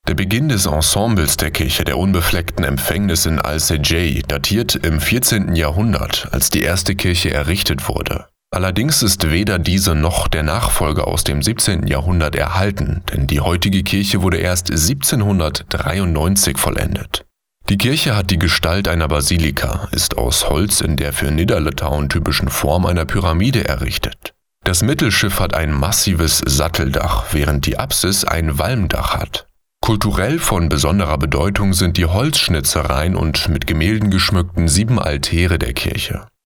Der Beginn des Ensembles der Kirche der unbefleckten Empfängnis in Alcejay datiert im 14. Jahrhundert, als die erste Kirche errichtet wurde. Allerdings ist weder diese noch der Nachfolger aus dem 17. Jahrhundert erhalten, denn die heutige Kirche wurde erst 1793 vollendet. Die Kirche hat die Gestalt einer Basilika, ist aus Holz in der für Niederlitauen typischen Form einer Pyramide errichtet. Das Mittelschiff hat ein massives Satteldach, während die Apsis ein Walmdach hat. Kulturell von besonderer Bedeutung sind die Holzschnitzereien und mit Gemälden geschmückten 7 Altäre der Kirche.